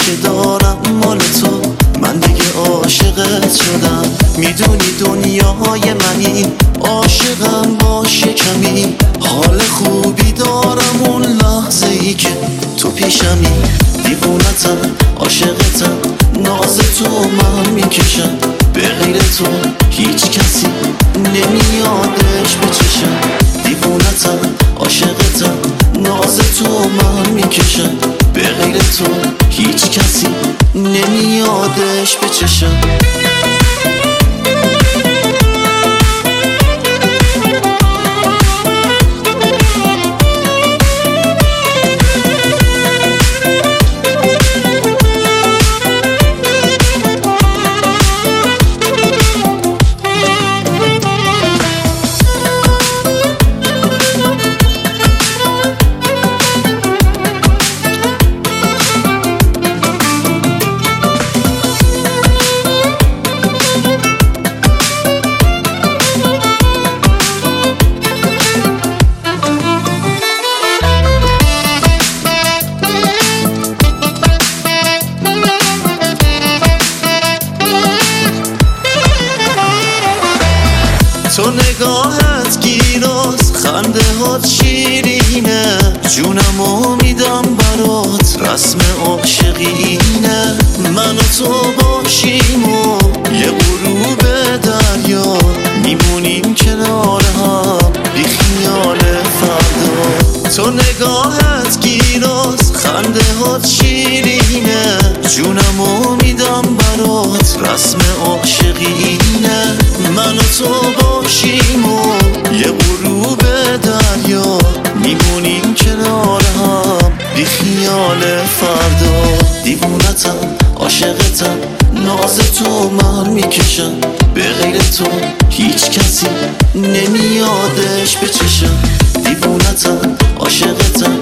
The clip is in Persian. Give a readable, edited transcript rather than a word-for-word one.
که دارم مال تو، من دیگه عاشقت شدم. میدونی دنیای منی، عاشقم باشه کمی. حال خوبی دارم اون لحظه ای که تو پیشمی. دیوونتم عاشقتم، ناز تو من میکشم. به غیر تو هیچ کسی نمیادش به چشم. دیوونتم عاشقتم، ناز تو من میکشم. به غیر تو هیچ کسی نمیادش به چشم. تو نگاهت گیراست، خنده هات شیرینه. جونمو میدم برات، رسم عاشقینه. من و تو باشیم و یه غروب دریا، میمونیم کنار هم بی خیال فردا. تو نگاهت گیراست، خنده هات شیرینه. جونمو میدم برات، رسم عاشقینه. من و تو باشیم و یه غروب دریا، میمونیم کنار هم بی خیال فردا. دیوونتم عاشقتم، ناز تو من میکشم. به غیر تو هیچ کسی نمیادش به چشم. دیوونتم عاشقتم،